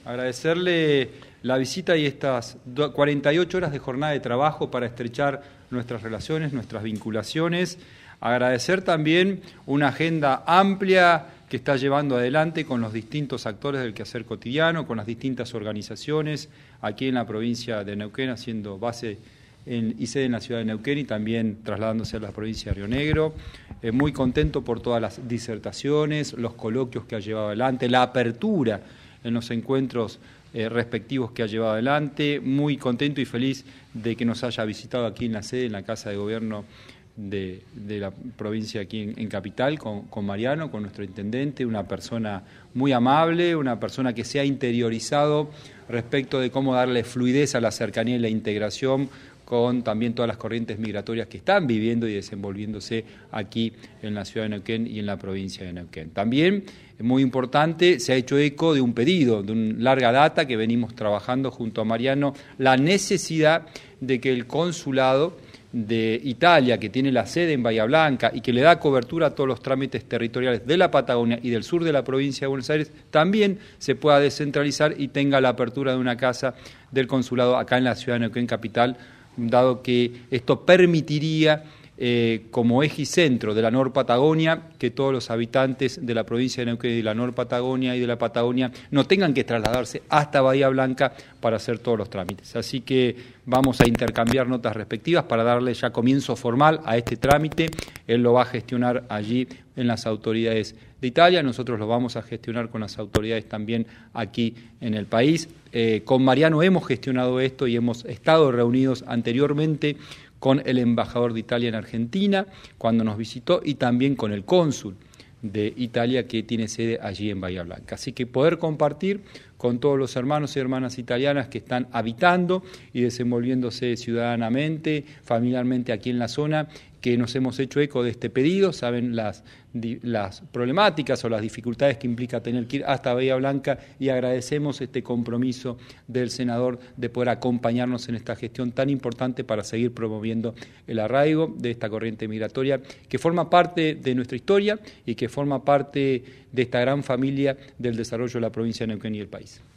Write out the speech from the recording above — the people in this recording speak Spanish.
Agradecerle la visita y estas 48 horas de jornada de trabajo para estrechar nuestras relaciones, nuestras vinculaciones. Agradecer también una agenda amplia que está llevando adelante con los distintos actores del quehacer cotidiano, con las distintas organizaciones aquí en la provincia de Neuquén, haciendo base y sede en la ciudad de Neuquén y también trasladándose a la provincia de Río Negro. Muy contento por todas las disertaciones, los coloquios que ha llevado adelante, la apertura en los encuentros respectivos que ha llevado adelante. Muy contento y feliz de que nos haya visitado aquí en la sede, en la Casa de Gobierno de la provincia aquí en Capital, con Mariano, con nuestro intendente, una persona muy amable, una persona que se ha interiorizado respecto de cómo darle fluidez a la cercanía y la integración con también todas las corrientes migratorias que están viviendo y desenvolviéndose aquí en la ciudad de Neuquén y en la provincia de Neuquén. También, muy importante, se ha hecho eco de un pedido, de una larga data que venimos trabajando junto a Mariano, la necesidad de que el consulado de Italia, que tiene la sede en Bahía Blanca y que le da cobertura a todos los trámites territoriales de la Patagonia y del sur de la provincia de Buenos Aires, también se pueda descentralizar y tenga la apertura de una casa del consulado acá en la ciudad de Neuquén Capital, dado que esto permitiría, como eje y centro de la Norpatagonia, que todos los habitantes de la provincia de Neuquén y de la Norpatagonia y de la Patagonia no tengan que trasladarse hasta Bahía Blanca para hacer todos los trámites. Así que vamos a intercambiar notas respectivas para darle ya comienzo formal a este trámite. Él lo va a gestionar allí en las autoridades de Italia, nosotros lo vamos a gestionar con las autoridades también aquí en el país. Con Mariano hemos gestionado esto y hemos estado reunidos anteriormente con el embajador de Italia en Argentina cuando nos visitó y también con el cónsul de Italia que tiene sede allí en Bahía Blanca. Así que poder compartir con todos los hermanos y hermanas italianas que están habitando y desenvolviéndose ciudadanamente, familiarmente aquí en la zona, que nos hemos hecho eco de este pedido, saben las problemáticas o las dificultades que implica tener que ir hasta Bahía Blanca y agradecemos este compromiso del senador de poder acompañarnos en esta gestión tan importante para seguir promoviendo el arraigo de esta corriente migratoria que forma parte de nuestra historia y que forma parte de esta gran familia del desarrollo de la provincia de Neuquén y el país.